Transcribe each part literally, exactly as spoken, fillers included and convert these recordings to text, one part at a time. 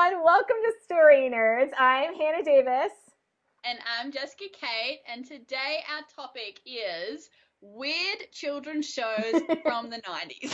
everyone. Welcome to Story Nerds. I'm Hannah Davis. And I'm Jessica Kate, and today our topic is weird children's shows from the nineties.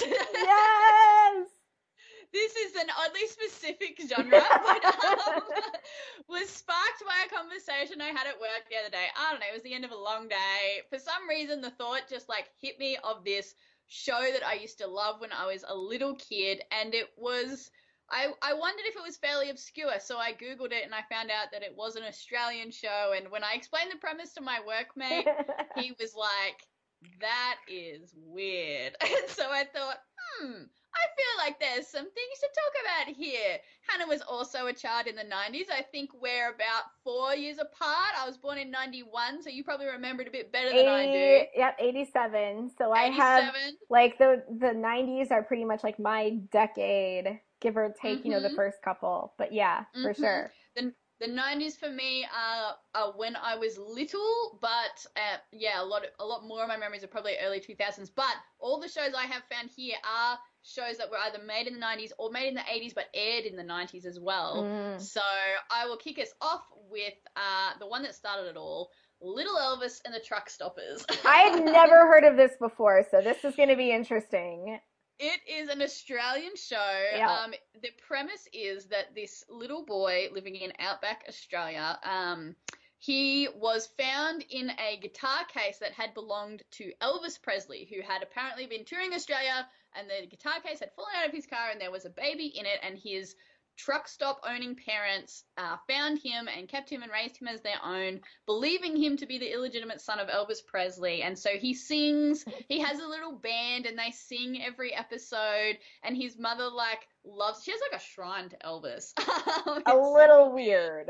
Yes! This is an oddly specific genre, but um, was sparked by a conversation I had at work the other day. I don't know, it was the end of a long day. For some reason, the thought just like hit me of this show that I used to love when I was a little kid, and it was I, I wondered if it was fairly obscure, so I Googled it and I found out that it was an Australian show. And when I explained the premise to my workmate, he was like, that is weird. And so I thought, hmm, I feel like there's some things to talk about here. Hannah was also a child in the nineties. I think we're about four years apart. I was born in ninety-one, so you probably remember it a bit better than I do. eighty, yep, eighty-seven. So I have, eighty-seven. like, the the nineties are pretty much like my decade, give or take, you know, the Mm-hmm. first couple. But yeah, for Mm-hmm. sure. The the nineties for me are, are when I was little, but uh, yeah, a lot of, a lot more of my memories are probably early two thousands. But all the shows I have found here are shows that were either made in the nineties or made in the eighties, but aired in the nineties as well. Mm. So I will kick us off with uh, the one that started it all, Little Elvis and the Truck Stoppers. I had never heard of this before, so this is going to be interesting. It is an Australian show. Yeah. Um, the premise is that this little boy living in outback Australia, um, he was found in a guitar case that had belonged to Elvis Presley, who had apparently been touring Australia, and the guitar case had fallen out of his car, and there was a baby in it, and his truck stop owning parents uh, found him and kept him and raised him as their own, believing him to be the illegitimate son of Elvis Presley. And so he sings, he has a little band and they sing every episode, and his mother like loves, she has like a shrine to Elvis. A little weird.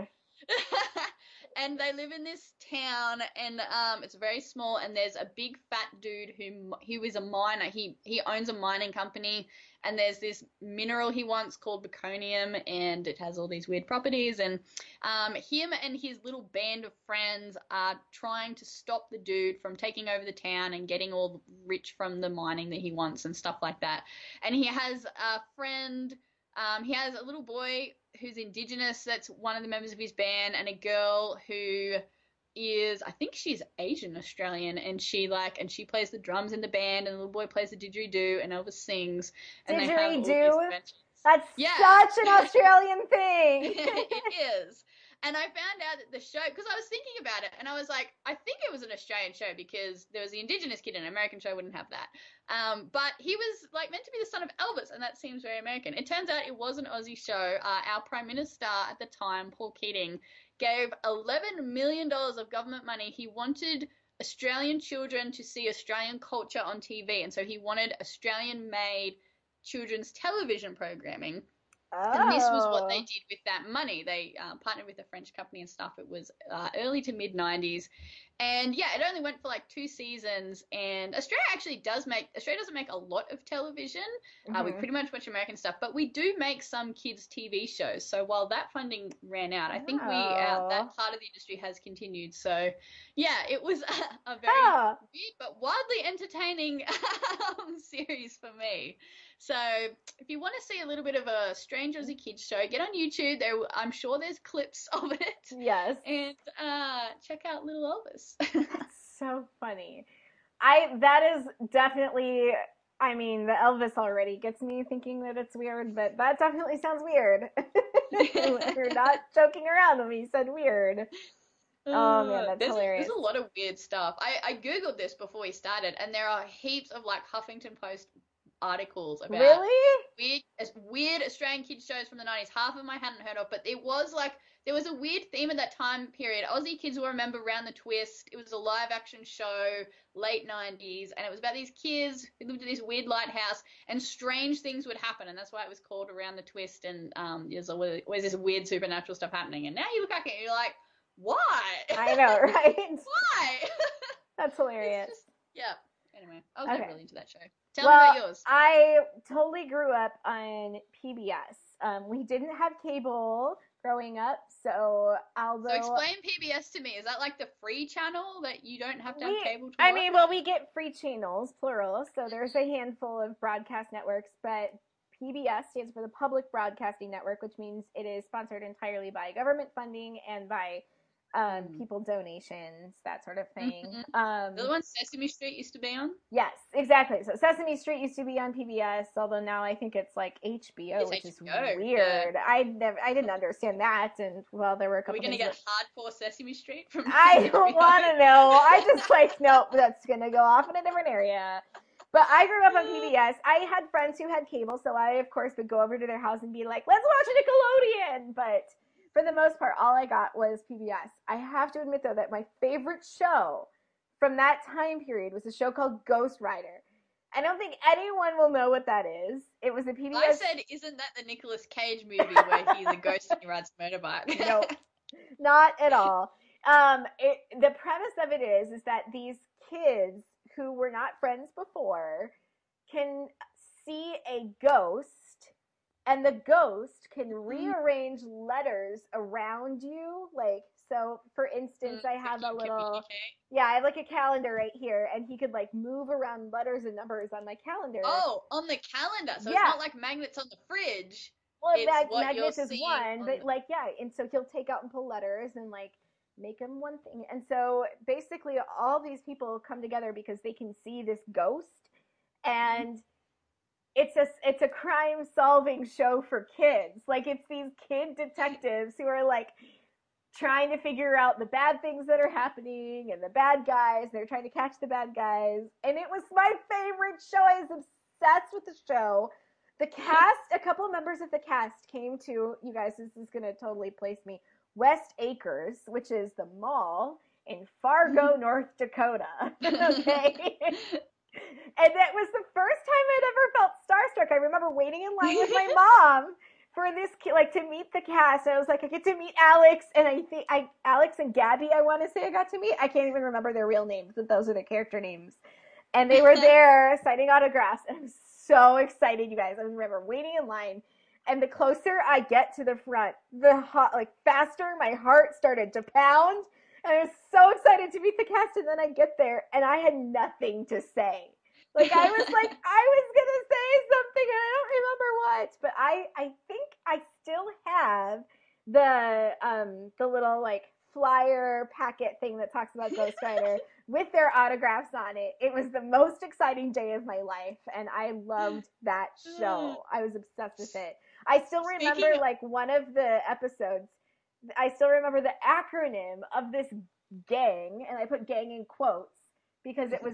And they live in this town, and um, it's very small, and there's a big fat dude who he was a miner. He he owns a mining company, and there's this mineral he wants called zirconium, and it has all these weird properties. And um, him and his little band of friends are trying to stop the dude from taking over the town and getting all rich from the mining that he wants and stuff like that. And he has a friend. Um, he has a little boy who's Indigenous, that's one of the members of his band, and a girl who is, I think she's Asian Australian, and she like, and she plays the drums in the band, and the little boy plays the didgeridoo, and Elvis sings, and they have all these Didgeridoo? adventures. That's Yeah. such an Australian thing. It is. And I found out that the show, because I was thinking about it, and I was like, I think it was an Australian show because there was the Indigenous kid, and an American show wouldn't have that. Um, but he was like meant to be the son of Elvis, and that seems very American. It turns out it was an Aussie show. Uh, our Prime Minister at the time, Paul Keating, gave eleven million dollars of government money. He wanted Australian children to see Australian culture on T V, and so he wanted Australian-made children's television programming. Oh. And this was what they did with that money. They uh, partnered with a French company and stuff. It was uh, early to mid nineties. And yeah, it only went for like two seasons. And Australia actually does make, Australia doesn't make a lot of television. Mm-hmm. Uh, we pretty much watch American stuff, but we do make some kids' T V shows. So while that funding ran out, I think we, uh, that part of the industry has continued. So yeah, it was a, a very oh. weird but wildly entertaining um, series for me. So if you want to see a little bit of a strange Aussie kids show, get on YouTube. There, I'm sure there's clips of it. Yes. And uh, check out Little Elvis. That's so funny. I that is definitely. I mean, the Elvis already gets me thinking that it's weird, but that definitely sounds weird. You're not joking around when you said weird. Oh man, that's there's hilarious. A, there's a lot of weird stuff. I, I Googled this before we started, and there are heaps of like Huffington Post articles about really weird, weird Australian kids shows from the nineties. Half of them I hadn't heard of, but it was like there was a weird theme at that time period. Aussie kids will remember Round the Twist. It was a live action show, late nineties, and it was about these kids who lived in this weird lighthouse, and strange things would happen, and that's why it was called Around the Twist. And um, there's always, always this weird supernatural stuff happening. And now you look back at it, and you're like, why? I know, right? Why? That's hilarious. Just, yeah. Anyway, I was okay. never really into that show. Tell well, me about yours. I totally grew up on P B S. Um, we didn't have cable growing up, so although... So explain P B S to me. Is that like the free channel that you don't have to have we, cable to I watch? mean, well, we get free channels, plural, so there's a handful of broadcast networks, but P B S stands for the Public Broadcasting Network, which means it is sponsored entirely by government funding and by um, Mm. people donations, that sort of thing. Mm-hmm. Um, The one Sesame Street used to be on? yes, exactly. So Sesame Street used to be on P B S, although now I think it's like H B O, It's which H B is O, weird. yeah. I never, I didn't understand that, and well, there were a Are couple we going to things get that hardcore Sesame Street from I don't H B O? want to know. I just like, nope, that's going to go off in a different area. But I grew up on P B S. I had friends who had cable, so I, of course, would go over to their house and be like, let's watch Nickelodeon. But for the most part, all I got was P B S. I have to admit, though, that my favorite show from that time period was a show called Ghost Rider. I don't think anyone will know what that is. It was a P B S. I said, isn't that the Nicolas Cage movie where he's a ghost and he rides a motorbike? Nope, not at all. Um, it, the premise of it is, is that these kids who were not friends before can see a ghost, and the ghost can rearrange letters around you. Like, so for instance, I have a little, yeah, I have like a calendar right here, and he could like move around letters and numbers on my calendar. Oh, on the calendar. So Yeah. it's not like magnets on the fridge. Well, It's mag- what magnets you're is seeing one, on but the- like, yeah, and so he'll take out and pull letters and like make them one thing. And so basically all these people come together because they can see this ghost, and it's a it's a crime solving show for kids. Like, it's these kid detectives who are like trying to figure out the bad things that are happening and the bad guys. They're trying to catch the bad guys. And it was my favorite show. I was obsessed with the show. The cast, a couple members of the cast came to, you guys, this is going to totally place me, West Acres, which is the mall in Fargo, North Dakota. Okay? And that was the first time I'd ever felt starstruck. I remember waiting in line with my mom for this, like, to meet the cast. I was like, I get to meet Alex, and I think I Alex and Gabby, I want to say I got to meet. I can't even remember their real names, but those are their character names. And they were there signing autographs, and I was so excited, you guys. I remember waiting in line, and the closer I get to the front, the hot, like faster my heart started to pound, and I was so excited to meet the cast. And then I get there, and I had nothing to say. Like, I was like, I was gonna say something, and I don't remember what, but I, I think I still have the um the little like flyer packet thing that talks about Ghost Rider with their autographs on it. It was the most exciting day of my life, and I loved that show. I was obsessed with it. I still remember Speaking of- like one of the episodes. I still remember the acronym of this gang, and I put gang in quotes because it was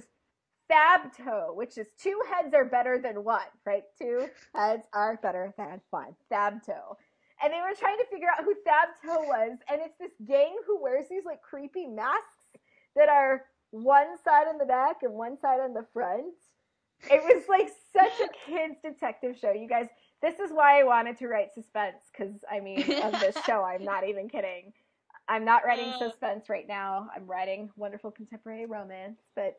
Thabto, which is two heads are better than one, right? Two heads are better than one. Thabto. And they were trying to figure out who Thabto was, and it's this gang who wears these like creepy masks that are one side on the back and one side on the front. It was like such a kid's detective show. You guys, this is why I wanted to write suspense, because I mean, of this show, I'm not even kidding. I'm not writing suspense right now. I'm writing wonderful contemporary romance, but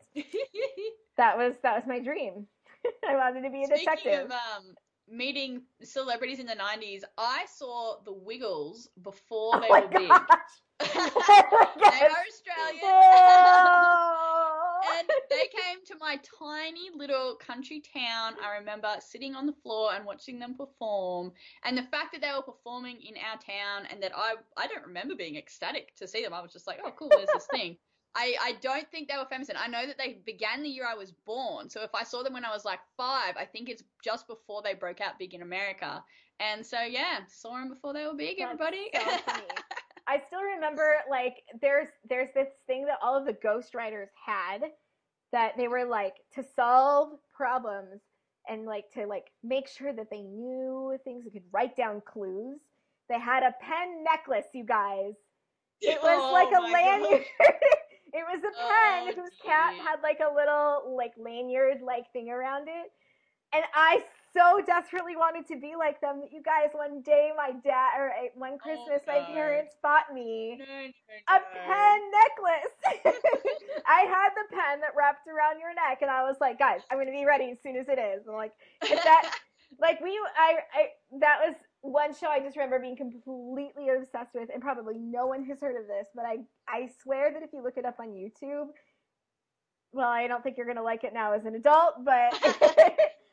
that was that was my dream. I wanted to be a Speaking detective. of um, meeting celebrities in the nineties, I saw the Wiggles before they oh my were big. gosh. Oh They yes. are Australian. Oh. And they came to my tiny little country town. I remember sitting on the floor and watching them perform. And the fact that they were performing in our town, and that I I don't remember being ecstatic to see them. I was just like, oh, cool, there's this thing. I, I don't think they were famous. And I know that they began the year I was born. So if I saw them when I was like five, I think it's just before they broke out big in America. And so, yeah, saw them before they were big, That's everybody. so funny. I still remember, like, there's there's this thing that all of the Ghost Riders had, that they were like to solve problems and like to like make sure that they knew things, they could write down clues. They had a pen necklace, you guys. It was Oh, like a my lanyard. It was a pen Oh, whose cap gee. had like a little like lanyard like thing around it. And I so desperately wanted to be like them that, you guys, one day my dad, or uh, one Christmas, Oh, my no. parents bought me No, no, a no. pen necklace. I had the pen that wrapped around your neck, and I was like, guys, I'm going to be ready as soon as it is. And like, if that, like we, I, I, that was one show I just remember being completely obsessed with, and probably no one has heard of this, but I, I swear that if you look it up on YouTube, well, I don't think you're going to like it now as an adult, but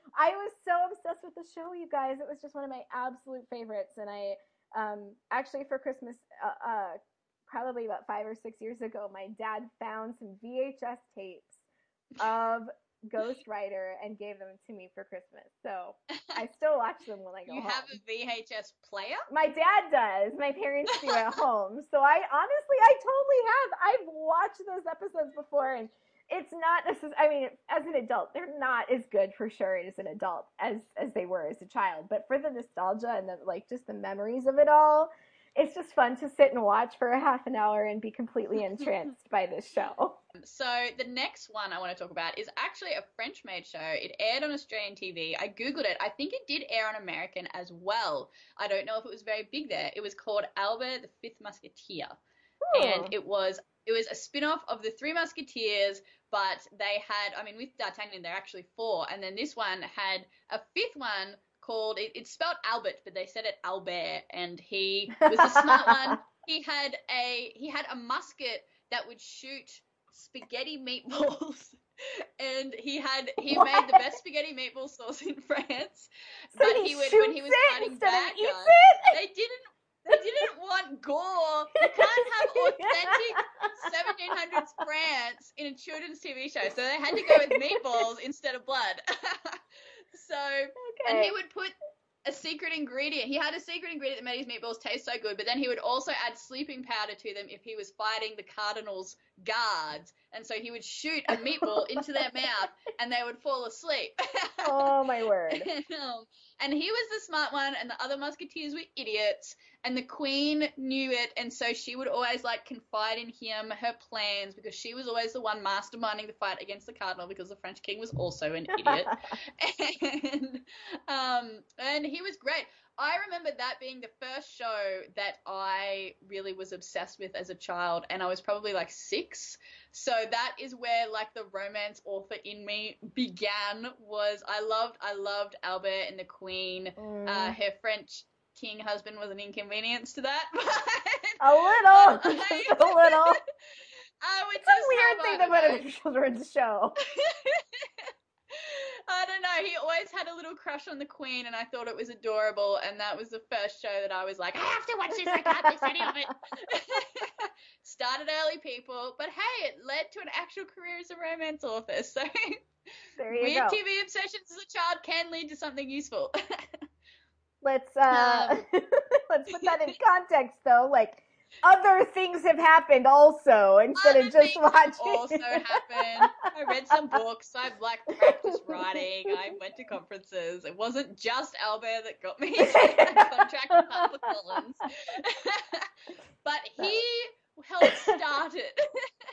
I was so obsessed with the show, you guys. It was just one of my absolute favorites. And I um, actually, for Christmas, uh, uh, probably about five or six years ago, my dad found some V H S tapes of Ghost Rider and gave them to me for Christmas. So I still watch them when I go You home. have a V H S player? My dad does. My parents do at home. So I honestly, I totally have. I've watched those episodes before, and it's not necessarily, I mean, as an adult, they're not as good for sure as an adult as as they were as a child. But for the nostalgia and the like, just the memories of it all, it's just fun to sit and watch for a half an hour and be completely entranced by this show. So the next one I want to talk about is actually a French-made show. It aired on Australian T V. I googled it. I think it did air on American as well. I don't know if it was very big there. It was called Albert the Fifth Musketeer. Ooh. And it was it was a spin-off of the Three Musketeers, but they had, I mean, with D'Artagnan, they're actually four, and then this one had a fifth one called, it, it's spelled Albert, but they said it Albert, and he was the smart one. He had a he had a musket that would shoot spaghetti meatballs, and he had he What? made the best spaghetti meatball sauce in France. So but he he would shoots when he was it fighting instead bad of eats guys, it? they didn't they didn't want gore. You can't have authentic seventeen hundreds France in a children's T V show, so they had to go with meatballs instead of blood. So, Okay. and he would put a secret ingredient. He had a secret ingredient that made his meatballs taste so good, but then he would also add sleeping powder to them if he was fighting the Cardinals' guards. And so he would shoot a meatball into their mouth and they would fall asleep. Oh, my word. and, um, and he was the smart one, and the other musketeers were idiots, and the queen knew it, and so she would always like confide in him her plans, because she was always the one masterminding the fight against the cardinal, because the French king was also an idiot. and um and he was great. I remember that being the first show that I really was obsessed with as a child, and I was probably like six. So that is where like the romance author in me began. Was I loved I loved Albert and the Queen. Mm. Uh, her French king husband was an inconvenience to that. A little, I, just a little. I would It's just a weird have, thing I to put don't in know. a children's show. I don't know. He always had a little crush on the Queen, and I thought it was adorable. And that was the first show that I was like, I have to watch this. I can't miss any of it. Started early, people, but hey, it led to an actual career as a romance author. So There you weird go. T V obsessions as a child can lead to something useful. Let's uh, Um, let's put that in context, though. Like, other things have happened also, instead Other of just things watching. also happened. I read some books. I like practiced writing. I went to conferences. It wasn't just Albert that got me a contract with HarperCollins, but he helped start it.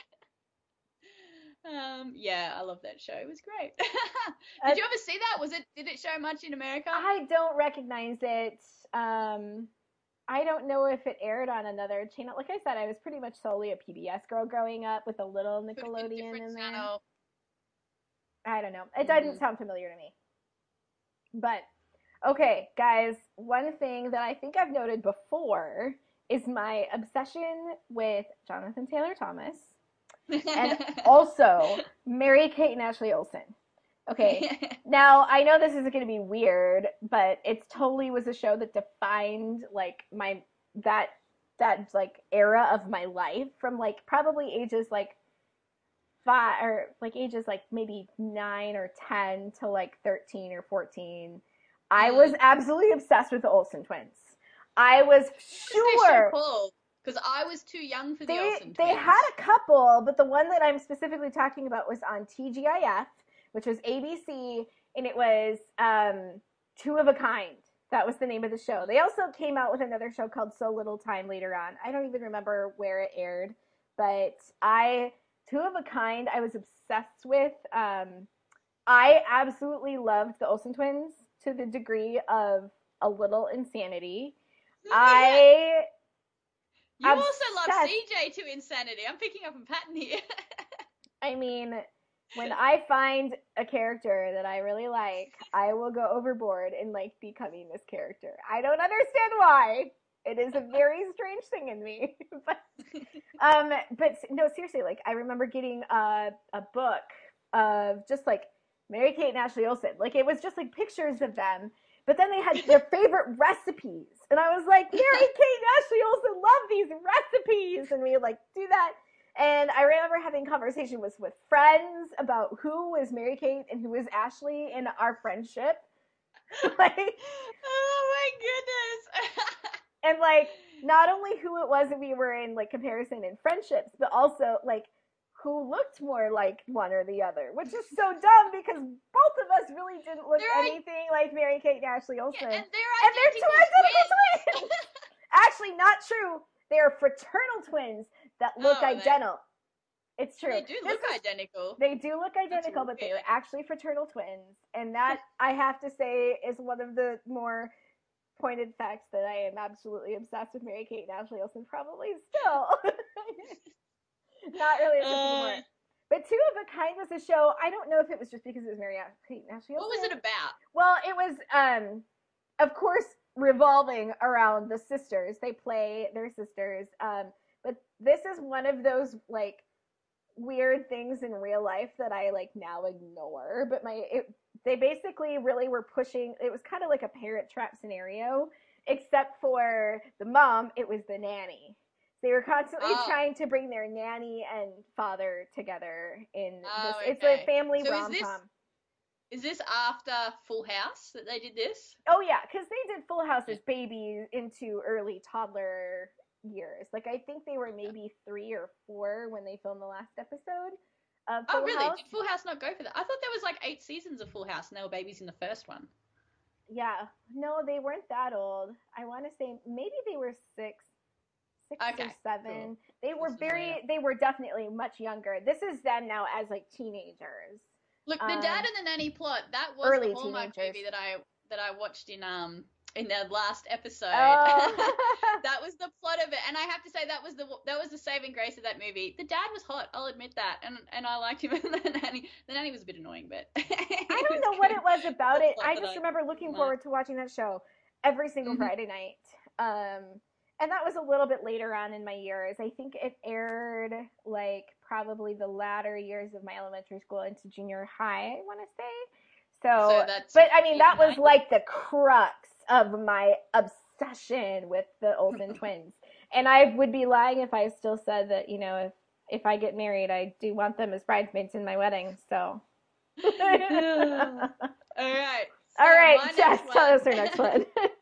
um, yeah, I love that show. It was great. Did you ever see that? Was it? Did it show much in America? I don't recognize it. Um, I don't know if it aired on another channel. Like I said, I was pretty much solely a P B S girl growing up with a little Could have been a Nickelodeon different in there. channel. I don't know. It doesn't Mhm. sound familiar to me. But, okay, guys, one thing that I think I've noted before is my obsession with Jonathan Taylor Thomas and also Mary-Kate and Ashley Olsen. Okay, now I know this isn't going to be weird, but it totally was a show that defined like my that that like era of my life from like probably ages like five or like ages like maybe nine or ten to like thirteen or fourteen. I was absolutely obsessed with the Olsen twins. I was sure. Because I was too young for the they, Olsen twins. They had a couple, but the one that I'm specifically talking about was on T G I F, which was A B C, and it was um, Two of a Kind. That was the name of the show. They also came out with another show called So Little Time later on. I don't even remember where it aired, but I, Two of a Kind, I was obsessed with. Um, I absolutely loved the Olsen twins to the degree of a little insanity. I... You obsessed. also love C J to insanity. I'm picking up a pattern here. I mean, when I find a character that I really like, I will go overboard in like becoming this character. I don't understand why. It is a very strange thing in me. but um but no, seriously, like I remember getting a a book of just like Mary-Kate and Ashley Olsen. Like, it was just like pictures of them. But then they had their favorite recipes. And I was like, Mary-Kate and Ashley Olsen love these recipes. And we would like do that. And I remember having conversations with, with friends about who was Mary-Kate and who was Ashley in our friendship. Like, oh my goodness. And like, not only who it was that we were in like comparison in friendships, but also like who looked more like one or the other, which is so dumb because both of us really didn't look they're anything like Mary-Kate and Ashley Olsen. Yeah, and they're identical, and they're two identical twins. twins. Actually, not true. They're fraternal twins that look oh, identical. They, it's true. They do this look is, identical. They do look identical, but they are actually fraternal twins. And that, I have to say, is one of the more pointed facts that I am absolutely obsessed with Mary-Kate and Ashley Olsen, probably still. Not really obsessed uh, anymore. But Two of a Kind was a show, I don't know if it was just because it was Mary-Kate and Ashley Olsen. What was it about? Well, it was, um, of course, revolving around the sisters. They play their sisters. Um, but this is one of those, like, weird things in real life that I, like, now ignore. But my, it, they basically really were pushing, it was kind of like a Parent Trap scenario, except for the mom, it was the nanny. They were constantly oh. trying to bring their nanny and father together in oh, this. Okay. It's a family so rom-com. Is this, is this after Full House that they did this? Oh, yeah, because they did Full House as babies into early toddler years. Like, I think they were maybe three or four when they filmed the last episode of Full Oh, really? House. Did Full House not go for that? I thought there was like eight seasons of Full House and they were babies in the first one. Yeah. No, they weren't that old. I want to say maybe they were six. Six okay, or seven. Cool. They were very, later. they were definitely much younger. This is them now as like teenagers. Look, the um, Dad and the Nanny plot, that was early the Hallmark teenagers. movie that I that I watched in um in the last episode. Oh. That was the plot of it, and I have to say that was the that was the saving grace of that movie. The Dad was hot, I'll admit that, and and I liked him. And the Nanny, the Nanny was a bit annoying, but I don't know what it was about it. I just remember looking forward to watching that show every single mm-hmm. Friday night. Um. And that was a little bit later on in my years. I think it aired like probably the latter years of my elementary school into junior high, I want to say. So, so that's but I mean, that was like the crux of my obsession with the Olsen twins. And I would be lying if I still said that, you know, if, if I get married, I do want them as bridesmaids in my wedding. So. All right. So All right, Jess, tell us our next one.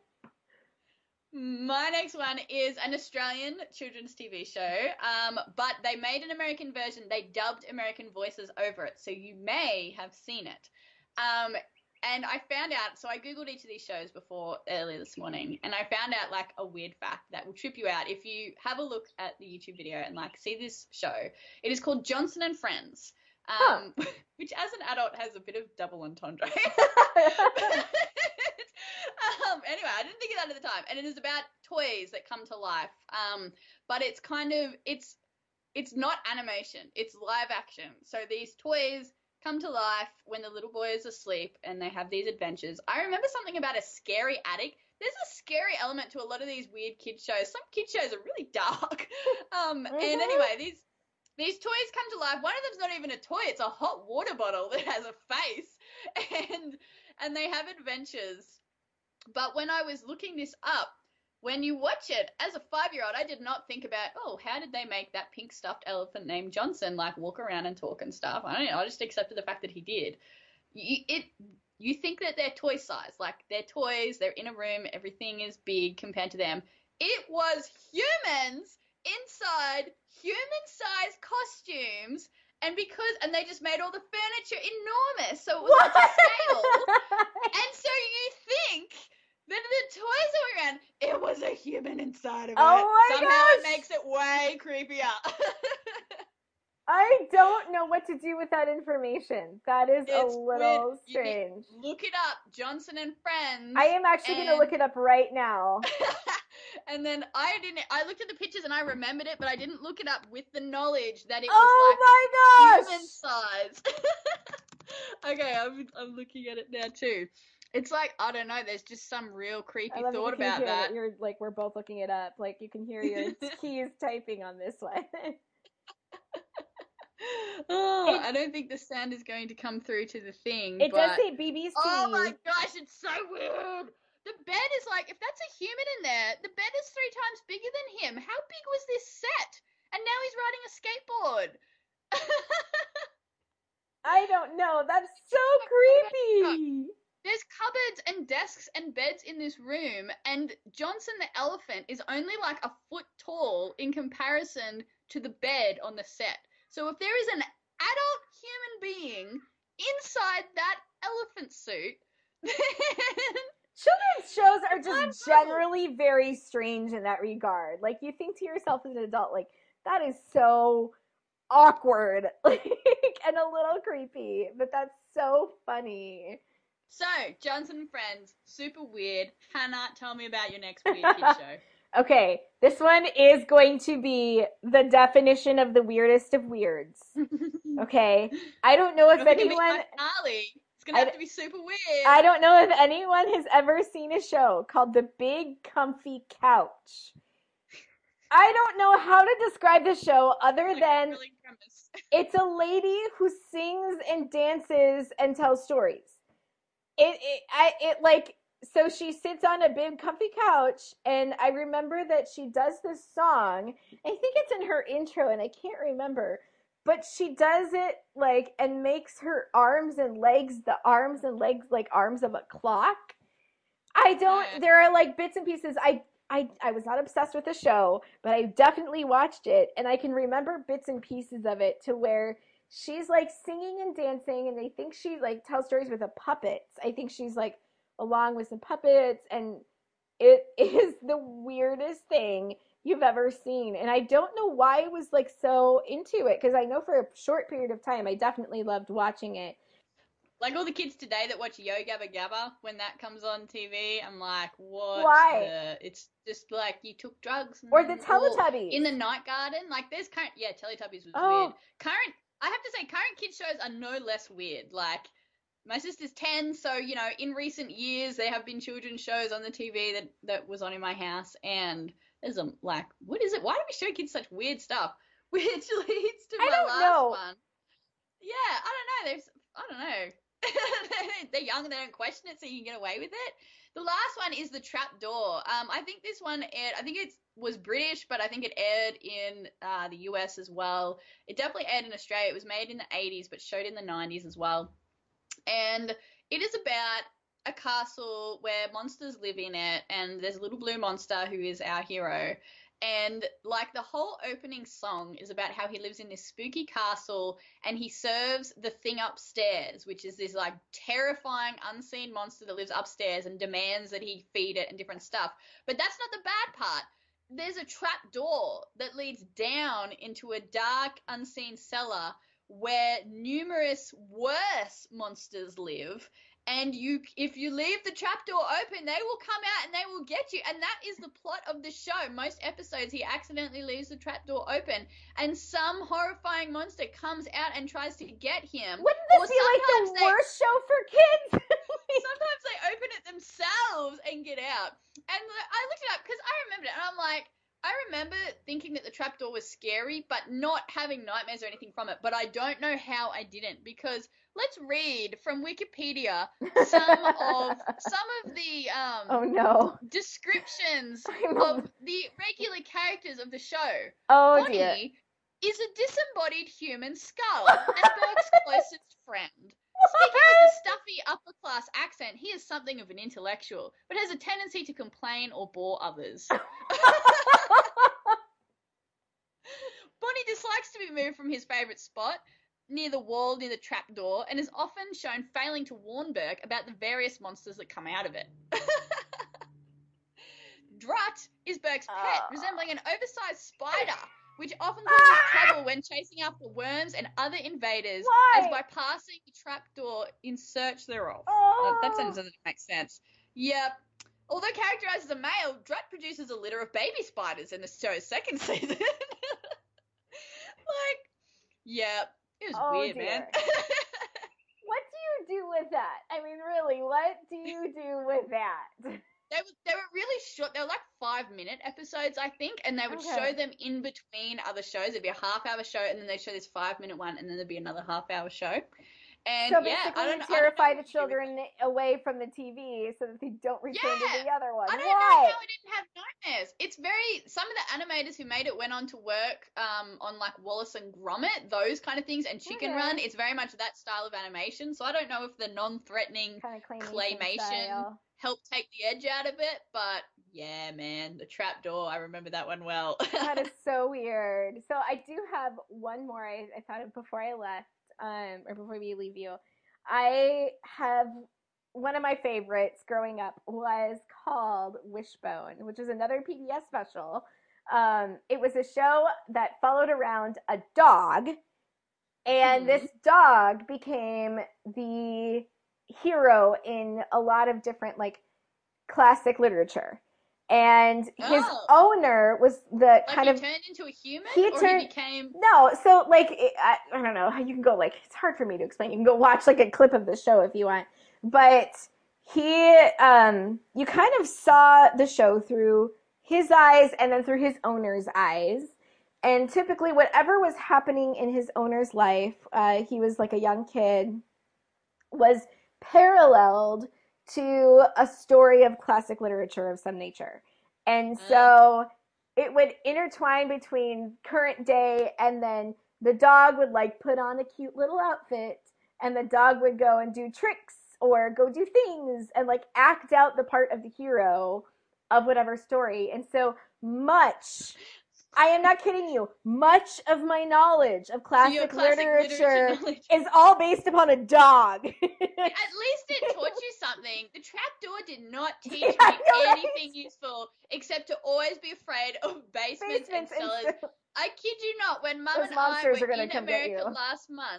My next one is an Australian children's T V show, um, but they made an American version. They dubbed American voices over it, so you may have seen it. Um, and I found out, so I Googled each of these shows before earlier this morning, and I found out, like, a weird fact that will trip you out if you have a look at the YouTube video and, like, see this show. It is called Johnson and Friends, um, huh. which as an adult has a bit of double entendre. Um, anyway, I didn't think of that at the time, and it is about toys that come to life. Um, but it's kind of it's it's not animation; it's live action. So these toys come to life when the little boy is asleep, and they have these adventures. I remember something about a scary attic. There's a scary element to a lot of these weird kid shows. Some kid shows are really dark. um, mm-hmm. And anyway, these these toys come to life. One of them's not even a toy; it's a hot water bottle that has a face, and and they have adventures. But when I was looking this up, when you watch it, as a five-year-old, I did not think about, oh, how did they make that pink stuffed elephant named Johnson, like, walk around and talk and stuff? I don't know. I just accepted the fact that he did. You, it, you think that they're toy size. Like, they're toys, they're in a room, everything is big compared to them. It was humans inside human-sized costumes, and because, and they just made all the furniture enormous, so it was what? Like a scale. And so you think that the toys that were around, it was a human inside of it. Oh my Somehow gosh. It makes it way creepier. I don't know what to do with that information. That is it's a little weird. strange. Look it up, Johnson and Friends. I am actually and... going to look it up right now. And then I didn't. I looked at the pictures and I remembered it, but I didn't look it up with the knowledge that it was oh like my gosh! human size. Okay, I'm I'm looking at it now too. It's like, I don't know, there's just some real creepy thought about that. that. You're like, we're both looking it up. Like, you can hear your keys typing on this one. Oh, It I don't think the sound is going to come through to the thing, it does but say B B oh my C. gosh, it's so weird. The bed is like, if that's a human in there, the bed is three times bigger than him. How big was this set? And now he's riding a skateboard. I don't know. That's so Like, what about that? creepy. There's cupboards and desks and beds in this room, and Johnson the elephant is only like a foot tall in comparison to the bed on the set. So if there is an adult human being inside that elephant suit, then Children's shows are it's just unbelievable. generally very strange in that regard. Like you think to yourself as an adult, like that is so awkward, like and a little creepy, but that's so funny. So, Johnson and Friends, super weird. Hannah, tell me about your next weird kid show. Okay, this one is going to be the definition of the weirdest of weirds. Okay, I don't know if Not if it can be anyone Carly. It's gonna I, have to be super weird. I don't know if anyone has ever seen a show called The Big Comfy Couch. I don't know how to describe the show other Like than really premise. it's a lady who sings and dances and tells stories. It it I it like so she sits on a big comfy couch and I remember that she does this song. I think it's in her intro and I can't remember. But she does it like and makes her arms and legs the arms and legs like arms of a clock. I don't. Uh, There are like bits and pieces. I I I was not obsessed with the show, but I definitely watched it, and I can remember bits and pieces of it to where she's like singing and dancing, and they think she like tells stories with a puppets. I think she's like along with some puppets, and it is the weirdest thing you've ever seen. And I don't know why I was like so into it because I know for a short period of time I definitely loved watching it. like all the kids today that watch Yo Gabba Gabba when that comes on T V, I'm like, what Why? the? It's just like you took drugs. Or the And, or Teletubbies. in the Night Garden, like there's current, yeah, Teletubbies was weird. Oh, Current, I have to say, current kids shows are no less weird. Like my sister's ten, so you know, in recent years there have been children's shows on the T V that that was on in my house, and there's a like, what is it? Why do we show kids such weird stuff? Which leads to I my don't last know. one. Yeah, I don't know. They've, I don't know. They're young and they don't question it, so you can get away with it. The last one is the trap door. Um, I think this one aired. I think it was British, but I think it aired in uh, the U S as well. It definitely aired in Australia. It was made in the eighties, but showed in the nineties as well. And it is about a castle where monsters live in it, and there's a little blue monster who is our hero. And like the whole opening song is about how he lives in this spooky castle and he serves the thing upstairs, which is this like terrifying unseen monster that lives upstairs and demands that he feed it and different stuff. But that's not the bad part. There's a trap door that leads down into a dark, unseen cellar where numerous worse monsters live. And you, if you leave the trapdoor open, they will come out and they will get you. And that is the plot of the show. Most episodes, he accidentally leaves the trapdoor open, and some horrifying monster comes out and tries to get him. Wouldn't this or be like the sometimes they, worst show for kids? sometimes they open it themselves and get out. And I looked it up because I remembered it, and I'm like, I remember thinking that the trapdoor was scary, but not having nightmares or anything from it. But I don't know how I didn't, because let's read from Wikipedia some of some of the um, Oh no. descriptions I'm of a... the regular characters of the show. Oh Bonnie dear. is a disembodied human skull and Burke's closest friend. Speaking with a stuffy upper-class accent, he is something of an intellectual, but has a tendency to complain or bore others. Bonnie dislikes to be moved from his favourite spot, near the wall near the trapdoor, and is often shown failing to warn Burke about the various monsters that come out of it. Drut is Burke's pet, Uh. resembling an oversized spider, which often causes trouble when chasing after worms and other invaders, Why? as by passing the trapdoor in search thereof. Oh. Uh, that sentence doesn't make sense. Yep. Although characterized as a male, Drut produces a litter of baby spiders in the show's second season. Like, yeah, it was Oh, weird, dear. man. What do you do with that? I mean, really, what do you do with that? They were they were really short. They were like five minute episodes, I think, and they would Okay. show them in between other shows. It'd be a half hour show, and then they'd show this five minute one, and then there'd be another half hour show. And So yeah, basically, I you don't, I don't know terrify what the you do with children away from the T V so that they don't return to Yeah. the other one. I don't Why? know how it didn't have nightmares. It's very, some of the animators who made it went on to work um, on like Wallace and Gromit, those kind of things, and Chicken Okay. Run. It's very much that style of animation. So I don't know if the non-threatening Kind of claymation, claymation style. helped take the edge out of it. But yeah, man, the trapdoor, I remember that one well. That is so weird. So I do have one more I, I thought of before I left, um, or before we leave you. I have one of my favorites growing up was called Wishbone, which is another P B S special. Um, it was a show that followed around a dog, and Mhm. this dog became the hero in a lot of different like classic literature. And his Oh. owner was the Like kind he of turned into a human, he or turned- he became. no, so like it, I, I don't know. You can go like it's hard for me to explain. You can go watch like a clip of the show if you want. But he, um, you kind of saw the show through his eyes and then through his owner's eyes. And typically, whatever was happening in his owner's life, uh, he was like a young kid, was paralleled to a story of classic literature of some nature. And so it would intertwine between current day, and then the dog would like put on a cute little outfit, and the dog would go and do tricks or go do things and like act out the part of the hero of whatever story. And so much, I am not kidding you, much of my knowledge of classic, So classic literature, literature is all based upon a dog. At least it taught you something. The trapdoor did not teach Yeah, me I know, right? anything useful except to always be afraid of basements, Basements and and cellars. so- I kid you not, when Mum Those and I monsters were are gonna in come get America you. last month,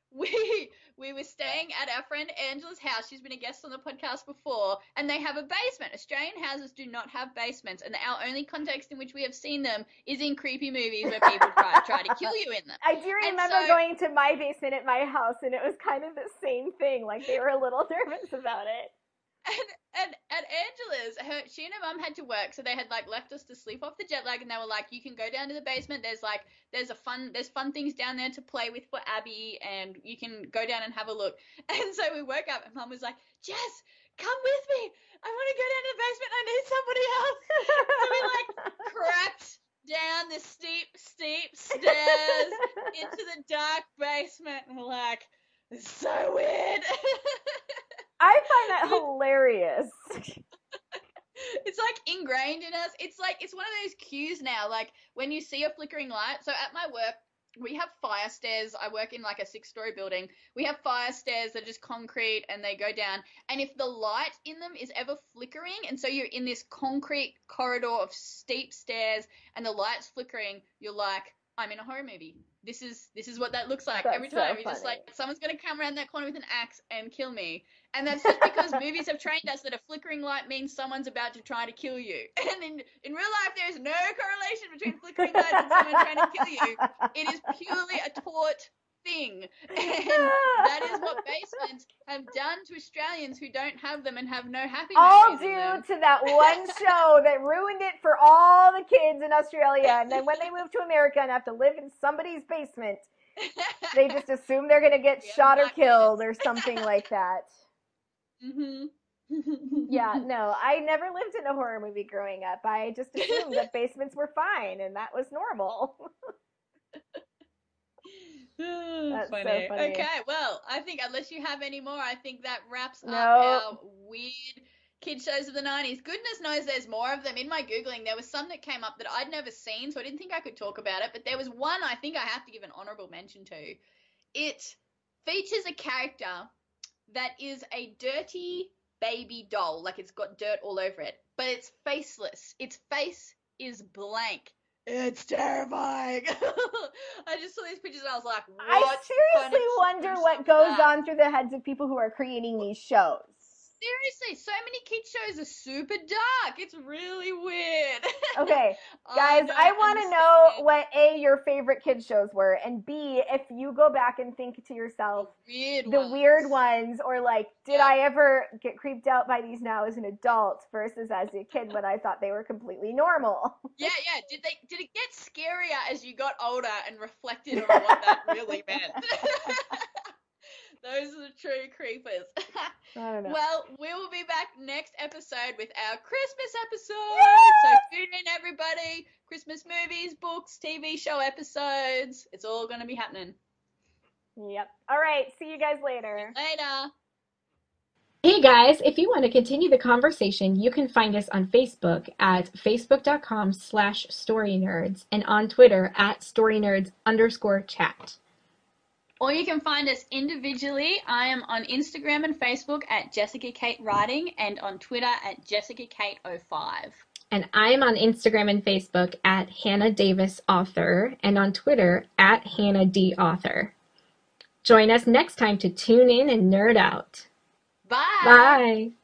we we were staying at our friend Angela's house. She's been a guest on the podcast before, and they have a basement. Australian houses do not have basements, and our only context in which we have seen them is in creepy movies where people try, try to kill you in them. I do And remember so- going to my basement at my house, and it was kind of the same thing. Like they were a little nervous about it. And, and at Angela's, her, she and her mum had to work, so they had like left us to sleep off the jet lag, and they were like, "You can go down to the basement. There's like, there's a fun, there's fun things down there to play with for Abby, and you can go down and have a look." And so we woke up, and Mum was like, "Jess, come with me. I want to go down to the basement. I need somebody else." So we like cracked down the steep, steep stairs into the dark basement, and we're like, "This is so weird." I find that hilarious. It's like ingrained in us. It's like, it's one of those cues now, like when you see a flickering light. So at my work, we have fire stairs. I work in like a six story building. We have fire stairs that are just concrete and they go down. And if the light in them is ever flickering, and so you're in this concrete corridor of steep stairs and the light's flickering, you're like, I'm in a horror movie. This is this is what that looks like. That's Every so time. You're just funny. like, someone's going to come around that corner with an axe and kill me. And that's just because movies have trained us that a flickering light means someone's about to try to kill you. And in, in real life, there is no correlation between flickering lights and someone trying to kill you. It is purely a taught thing. And that is what basements have done to Australians who don't have them and have no happy All memories in due them. to that one show that ruined it for all the kids in Australia. And then when they move to America and have to live in somebody's basement, they just assume they're going to get Yeah, shot or black killed kids. or something like that. Mm-hmm. Yeah, no, I never lived in a horror movie growing up. I just assumed that basements were fine and that was normal. That's so funny. funny. Okay, well, I think unless you have any more, I think that wraps No. up our weird kid shows of the nineties. Goodness knows there's more of them. In my Googling, there was some that came up that I'd never seen, so I didn't think I could talk about it, but there was one I think I have to give an honorable mention to. It features a character that is a dirty baby doll, like it's got dirt all over it, but it's faceless. Its face is blank. It's terrifying. I just saw these pictures and I was like, what I seriously kind of wonder gruesome what is goes that? on through the heads of people who are creating these shows. Seriously, so many kid shows are super dark. It's really weird. Okay, I guys, don't I want to know understand. what A, your favorite kid shows were, and B, if you go back and think to The yourself, weird the weird ones. ones, or like, did Yep. I ever get creeped out by these now as an adult versus as a kid when I thought they were completely normal? Yeah, yeah. Did they did it get scarier as you got older and reflected on what that really meant? Those are the true creepers. I don't know. Well, we will be back next episode with our Christmas episode. So Yes! tune in, everybody. Christmas movies, books, T V show episodes. It's all going to be happening. Yep. All right. See you guys later. Later. Hey guys, if you want to continue the conversation, you can find us on Facebook at facebook.com slash storynerds and on Twitter at storynerds underscore chat. Or you can find us individually. I am on Instagram and Facebook at Jessica Kate Writing and on Twitter at Jessica Kate oh five. And I'm on Instagram and Facebook at Hannah Davis Author and on Twitter at Hannah D Author. Join us next time to tune in and nerd out. Bye. Bye.